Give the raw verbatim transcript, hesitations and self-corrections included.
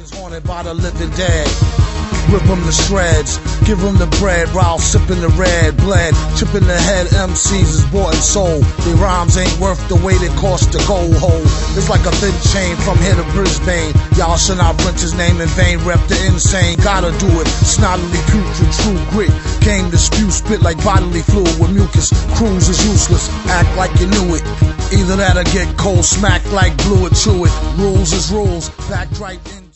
is haunted by the living dead. Rip them to shreds, give them the bread while sipping the red bled. Chipping the head M Cs is bought and sold. Their rhymes ain't worth the weight it cost to go hold. It's like a thin chain from here to Brisbane. Y'all should not print his name in vain. Rep the insane, gotta do it. Snottily putrid, true grit. Came to spew, spit like bodily fluid with mucus. Cruise is useless, act like you knew it. Either that or get cold smacked like blue or chew it. Rules is rules, backed right in.